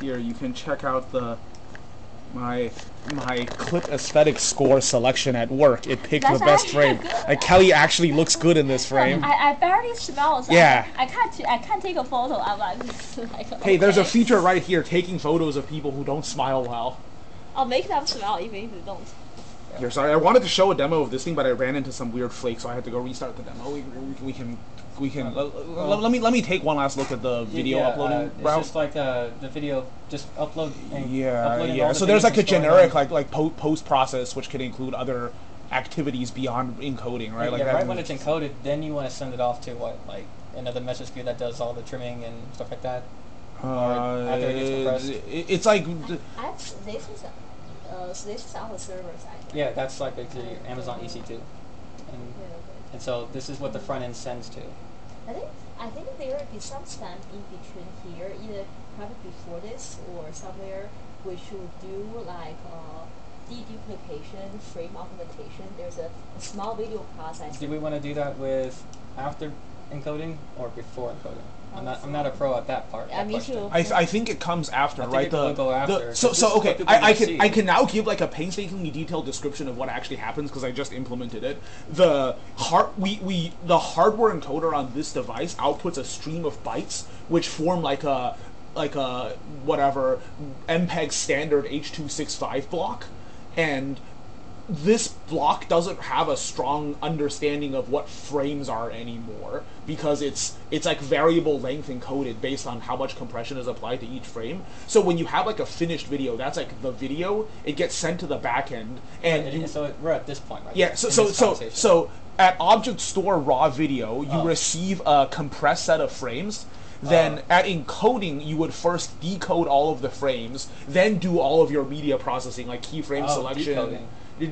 here, you can check out my clip aesthetic score selection at work. It picked the best frame. Like Kelly actually looks good in this frame. I barely smell. So yeah. I can't take a photo. I'm like, hey, there's a feature right here taking photos of people who don't smile well. I'll make them smile even if you don't. Here, sorry, I wanted to show a demo of this thing, but I ran into some weird flake, so I had to go restart the demo. We can. Let me take one last look at the video uploading route. It's just like the video, just upload. And yeah. So there's like a generic like post process which can include other activities beyond encoding, right? Yeah, like right when it's encoded, then you want to send it off to what, like another message queue that does all the trimming and stuff like that. After it gets compressed. It's like. This is our server side. Yeah, that's like basically Amazon EC2, and so this is what the front end sends to. I think there will be some stamp in between here, either probably before this or somewhere we should do like deduplication, frame augmentation. There's a small video process. Do we want to do that with after encoding or before encoding? I'm not a pro at that part. Me too. I think it comes after, right? Go after. So okay, I can now give like a painstakingly detailed description of what actually happens because I just implemented it. The hardware encoder on this device outputs a stream of bytes which form like a whatever MPEG standard H.265 block, and this block doesn't have a strong understanding of what frames are anymore because it's like variable length encoded based on how much compression is applied to each frame. So when you have like a finished video, that's like the video, it gets sent to the back end, and so we're at this point, right? Yeah. So at Object Store raw video, you receive a compressed set of frames. Then at encoding, you would first decode all of the frames, then do all of your media processing, like keyframe selection. Decoding.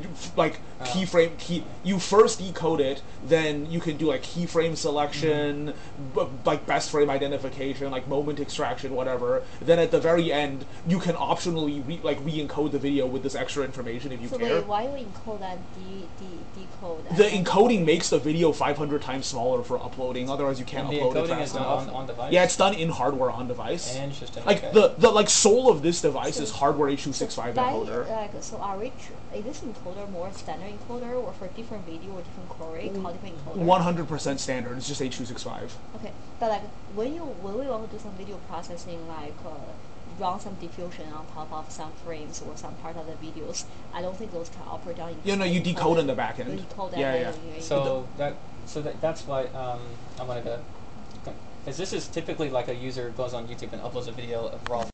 You first decode it, then you can do like keyframe selection, like best frame identification, like moment extraction, whatever. Then at the very end, you can optionally re-encode the video with this extra information if you care. So wait, why do you encode and decode? The encoding makes the video 500 times smaller for uploading. Otherwise, you can't upload it fast enough. The encoding is done on device. Yeah, it's done in hardware on device. Interesting. Like okay. the soul of this device is hardware H.265 encoder. So is this encoder more standard encoder, or for different video or different codec, how different encoder? 100% standard. It's just H.265. Okay, but like when we want to do some video processing, like run some diffusion on top of some frames or some part of the videos, I don't think those can operate on. Yeah, no, you decode in the back end. You decode yeah. So that's why I wanted to, because this is typically like a user goes on YouTube and uploads a video of raw